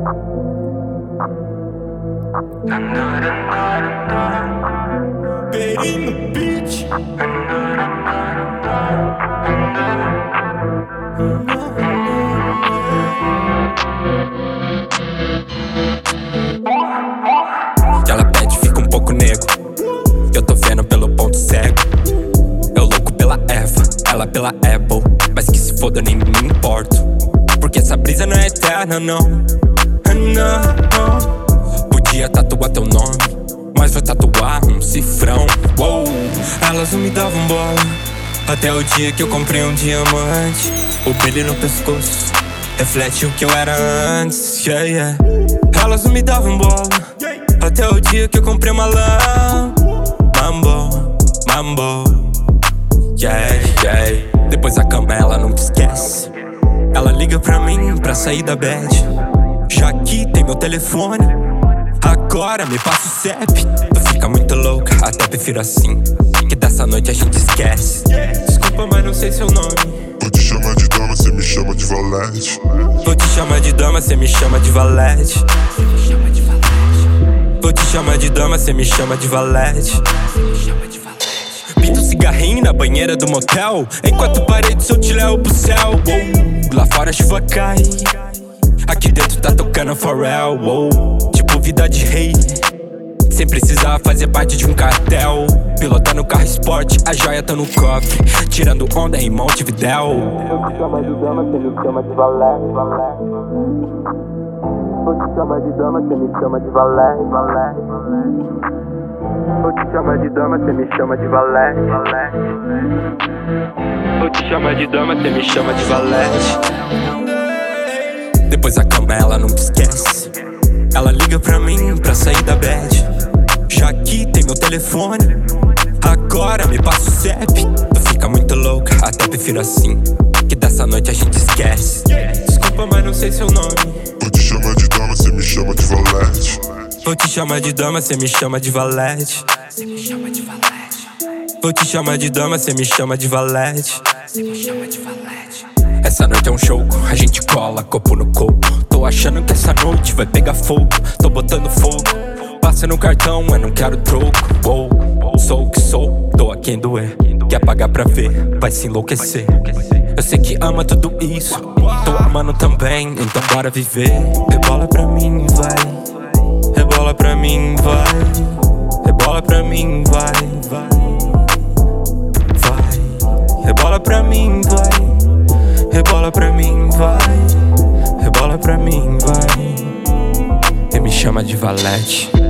Peri no beat. Que ela pede, fica um pouco nego. Eu tô vendo pelo ponto cego. Eu louco pela Eva, ela pela Apple. Mas que se foda, eu nem me importo. Porque essa brisa não é eterna, não. Não. Podia tatuar teu nome, mas vou tatuar um cifrão. Uou. Elas não me davam bola até o dia que eu comprei um diamante. O brilho no pescoço reflete o que eu era antes, yeah, yeah. Elas não me davam bola até o dia que eu comprei uma lã. Mambo, mambo, yeah, yeah. Depois da cama ela não te esquece. Ela liga pra mim pra sair da bad. Já que tem meu telefone, agora me passa o CEP. Tu fica muito louca, até prefiro assim, que dessa noite a gente esquece. Desculpa, mas não sei seu nome. Vou te chamar de dama, cê me chama de valete. Vou te chamar de dama, cê me chama de valete. Vou te chamar de dama, cê me chama de valete. Pinto cigarrinho na banheira do motel, enquanto paredes eu te levo pro céu. Lá fora a chuva cai, aqui dentro tá tocando Pharrell. Tipo vida de rei, sem precisar fazer parte de um cartel. Pilotando carro esporte, a joia tá no cofre, tirando onda em Montevidéu. Eu te chamo de dama, cê me chama de valete. Vou te chamar de dama, cê me chama de valete. Vou te chamar de dama, cê me chama de valete. Vou te chamar de dama, cê me chama de valete. Depois da cama ela não te esquece. Ela liga pra mim pra sair da bad. Já que tem meu telefone, agora me passa o CEP. Tu fica muito louca, até prefiro assim, que dessa noite a gente esquece. Desculpa, mas não sei seu nome. Vou te chamar de dama, cê me chama de valete. Vou te chamar de dama, cê me chama de valete. Vou te chamar de dama, cê me chama de valete. Essa noite é um jogo, a gente cola copo no copo. Tô achando que essa noite vai pegar fogo. Tô botando fogo, passa no cartão, mas não quero troco. Sou o que sou, tô a quem doer. Quer pagar pra ver, vai se enlouquecer. Eu sei que ama tudo isso, tô amando também, então bora viver. Rebola pra mim, vai. Rebola pra mim, vai. Rebola pra mim, vai. Vai. Rebola pra mim, vai. Rebola pra mim, vai. Rebola pra mim, vai. E me chama de valete.